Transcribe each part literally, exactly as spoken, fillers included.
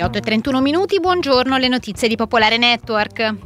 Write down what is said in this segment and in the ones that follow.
otto e trentuno minuti, buongiorno, le notizie di Popolare Network.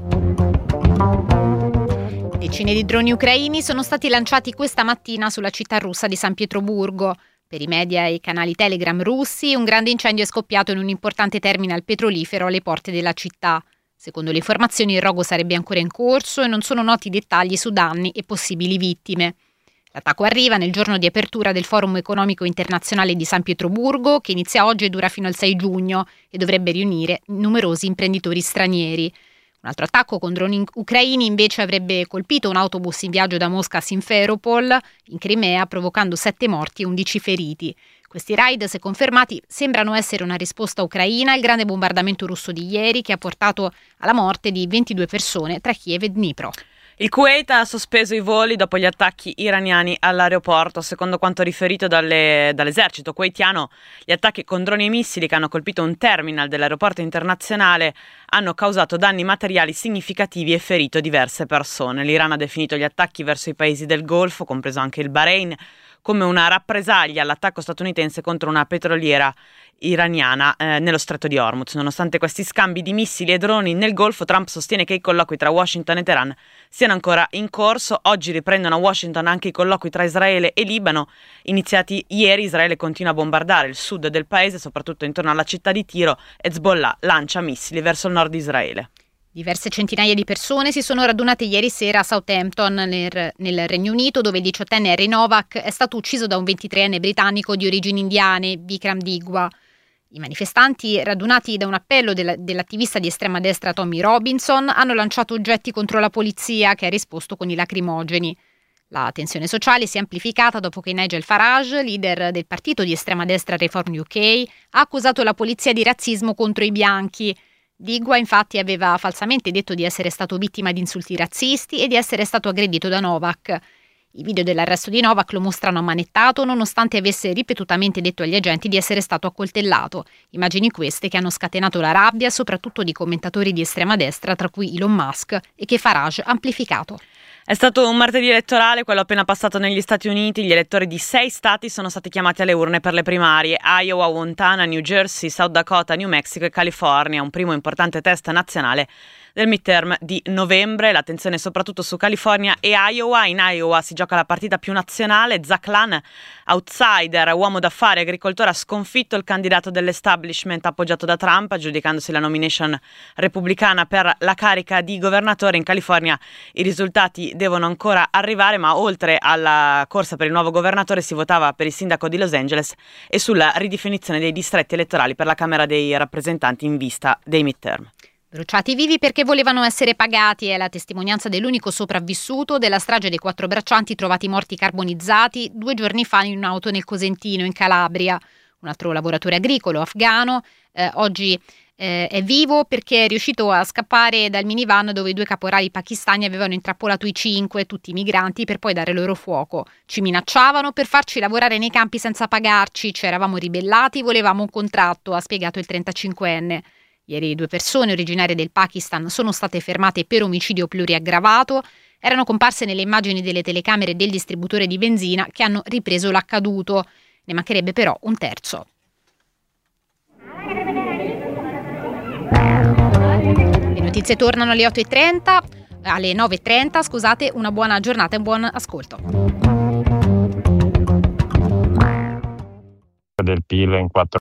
Decine di droni ucraini sono stati lanciati questa mattina sulla città russa di San Pietroburgo. Per i media e i canali Telegram russi, un grande incendio è scoppiato in un importante terminal petrolifero alle porte della città. Secondo le informazioni il rogo sarebbe ancora in corso e non sono noti dettagli su danni e possibili vittime. L'attacco arriva nel giorno di apertura del Forum Economico Internazionale di San Pietroburgo, che inizia oggi e dura fino al sei giugno e dovrebbe riunire numerosi imprenditori stranieri. Un altro attacco con droni ucraini invece avrebbe colpito un autobus in viaggio da Mosca a Simferopol, in Crimea, provocando sette morti e undici feriti. Questi raid, se confermati, sembrano essere una risposta ucraina al grande bombardamento russo di ieri, che ha portato alla morte di ventidue persone tra Kiev e Dnipro. Il Kuwait ha sospeso i voli dopo gli attacchi iraniani all'aeroporto. Secondo quanto riferito dalle, dall'esercito kuwaitiano, gli attacchi con droni e missili che hanno colpito un terminal dell'aeroporto internazionale hanno causato danni materiali significativi e ferito diverse persone. L'Iran ha definito gli attacchi verso i paesi del Golfo, compreso anche il Bahrain, come una rappresaglia all'attacco statunitense contro una petroliera iraniana eh, nello stretto di Hormuz. Nonostante questi scambi di missili e droni nel Golfo, Trump sostiene che i colloqui tra Washington e Teheran siano ancora in corso. Oggi riprendono a Washington anche i colloqui tra Israele e Libano. Iniziati ieri, Israele continua a bombardare il sud del paese, soprattutto intorno alla città di Tiro. Hezbollah lancia missili verso il nord di Israele. Diverse centinaia di persone si sono radunate ieri sera a Southampton, nel, nel Regno Unito, dove il diciottenne Harry Novak è stato ucciso da un ventitreenne britannico di origini indiane, Vikram Digwa. I manifestanti, radunati da un appello della, dell'attivista di estrema destra Tommy Robinson, hanno lanciato oggetti contro la polizia, che ha risposto con i lacrimogeni. La tensione sociale si è amplificata dopo che Nigel Farage, leader del partito di estrema destra Reform U K, ha accusato la polizia di razzismo contro i bianchi. Digwa infatti aveva falsamente detto di essere stato vittima di insulti razzisti e di essere stato aggredito da Novak. I video dell'arresto di Novak lo mostrano ammanettato nonostante avesse ripetutamente detto agli agenti di essere stato accoltellato. Immagini queste che hanno scatenato la rabbia soprattutto di commentatori di estrema destra, tra cui Elon Musk, e che Farage ha amplificato. È stato un martedì elettorale, quello appena passato negli Stati Uniti. Gli elettori di sei stati sono stati chiamati alle urne per le primarie: Iowa, Montana, New Jersey, South Dakota, New Mexico e California. Un primo importante test nazionale del midterm di novembre. L'attenzione soprattutto su California e Iowa. In Iowa si gioca la partita più nazionale. Zach Lan, outsider, uomo d'affari, agricoltore, ha sconfitto il candidato dell'establishment appoggiato da Trump, aggiudicandosi la nomination repubblicana per la carica di governatore. In California i risultati devono ancora arrivare, ma oltre alla corsa per il nuovo governatore si votava per il sindaco di Los Angeles e sulla ridefinizione dei distretti elettorali per la Camera dei rappresentanti in vista dei midterm. Bruciati vivi perché volevano essere pagati è la testimonianza dell'unico sopravvissuto della strage dei quattro braccianti trovati morti carbonizzati due giorni fa in un'auto nel Cosentino, in Calabria. Un altro lavoratore agricolo afghano eh, oggi eh, è vivo perché è riuscito a scappare dal minivan dove i due caporali pakistani avevano intrappolato i cinque, tutti migranti, per poi dare loro fuoco. Ci minacciavano per farci lavorare nei campi senza pagarci, ci eravamo ribellati, volevamo un contratto, ha spiegato il trentacinquenne. Ieri due persone originarie del Pakistan sono state fermate per omicidio pluriaggravato. Erano comparse nelle immagini delle telecamere del distributore di benzina che hanno ripreso l'accaduto. Ne mancherebbe però un terzo. Le notizie tornano alle otto e trenta, alle nove e trenta, scusate, una buona giornata e un buon ascolto. Del P I L in quattro